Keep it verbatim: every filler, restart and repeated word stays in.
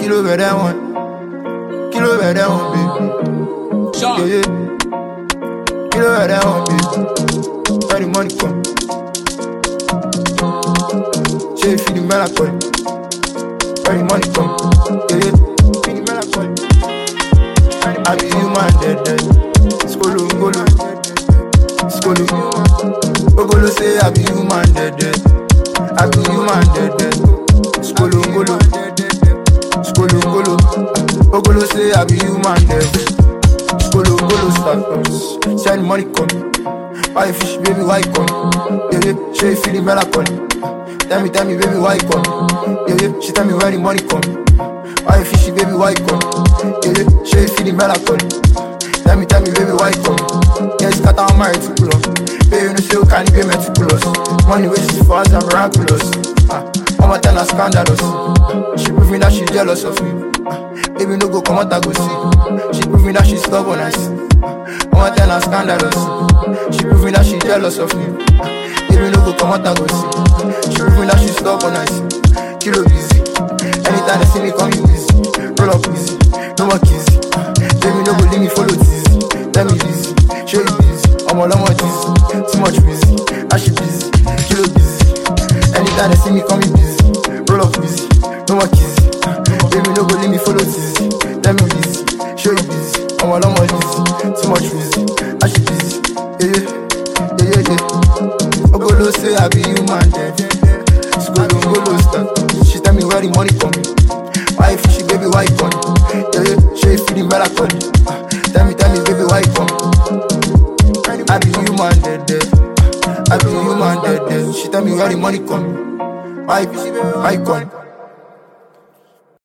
Kilo better one, kilo better one, baby. Yeah, yeah. Kilo better one, baby. Where the money come? She feel the melancholy. Where the money come? Yeah, yeah. Feel the melancholy. I be human, dead, dead. Skolo, ngolo, skolo. Ogolo say I be human, dead, dead. I be human, dead, dead. Skolo, ngolo, skolo, ngolo. Ogolo say I be human, dead. Skolo, ngolo, start. Send money come. Why fish, baby, why come? Yeah, yeah. She feel the melancholy. Tell me, tell me, baby, why come? Yeah, yeah. She tell me where the money come. Why fishy, baby, why come? Yeah, yeah. She feel the melancholy. Tell me, tell me, baby, why come? Yes, got on my reticulum. Baby, no show can't be meticulous. Money wastes for us, I'm miraculous. Ah, I'ma tell her scandalous. She proving that she's jealous of me. Ah, baby, no go come out, I go see. She proving that she's stubborn, I see. I'ma tell her scandalous. She proving that she's jealous of me. Ah, baby, no go come out, I go see. She proving that she's stubborn, I see. Kilo busy. Anytime they see me, come you busy. Roll up easy, no more kizzy. Baby, no go leave me follow dizzy. Tell me busy, show you busy. I'm all on my dizzy, too much busy. I she busy, kilo busy. Anytime they see me, come you busy. Roll up busy, no more kizzy. Baby, no go leave me follow dizzy. Tell me busy, show you busy. I'm all on my dizzy, too much busy. I she busy, yeah, yeah, yeah, yeah. Ogolo say I be human, dead. Skolo, ngolo, start. She tell me where the money come. Why fishy, baby, why come? Yeah, yeah, she feel the melancholy. Uh, tell me, tell me, baby, why come? I be human, dead, dead. I be human, dead, dead. She tell me where the money come. Why fishy, baby, why come?